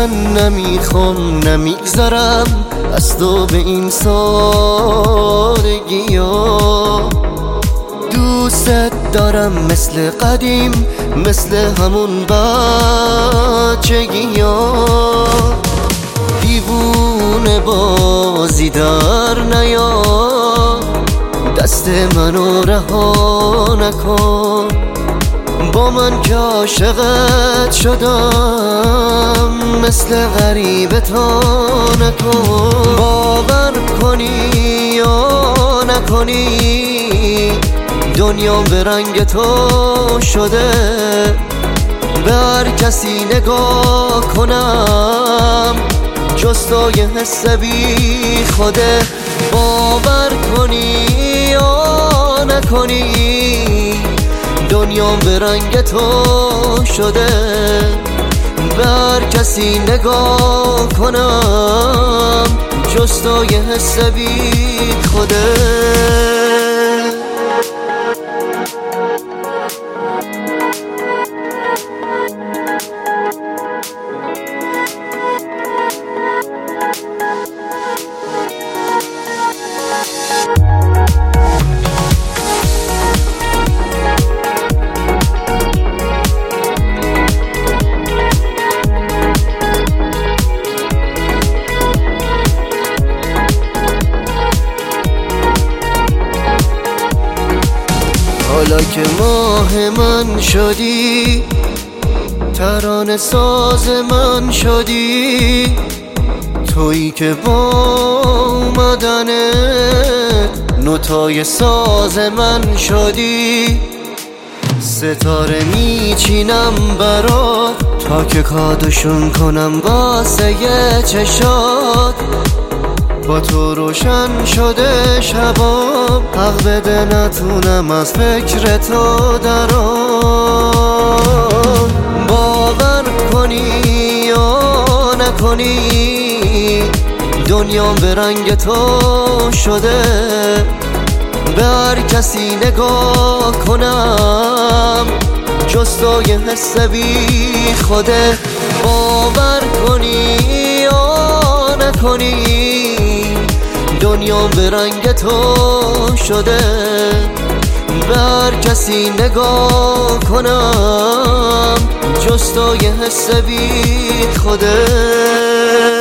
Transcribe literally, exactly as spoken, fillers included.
من نمیخوام نمیگذرم از تو به این سادگی ها. دوست دارم مثل قدیم، مثل همون بچگی ها. دیوونه بازی در نیا، دست منو رها نکن. با من که عاشقت شدم، مثل غریبه تا نکن. باور کنی یا نکنی، دنیا به رنگ تو شده. به هر کسی نگاه کنم جز تو یه حس بی خوده. باور کنی یا نکنی، دنیا به رنگ تو شده. به هر کسی نگاه کنم جز تو یه حس بی خوده. حالا که ماه من شدی، ترانه ساز من شدی. تویی که با اومدنت نوتای ساز من شدی. ستاره میچینم برات تا که کادوشون کنم واسه یه چشات. با تو روشن شده شبام، حق بده نتونم از فکر تو درام. باور کنی یا نکنی، دنیا به رنگ تو شده. به هر کسی نگاه کنم جز تو یه حس بی خوده. باور کنی یا نکنی، دنیا به رنگ تو شده. به هر کسی نگاه کنم جز تو یه حس بی خوده.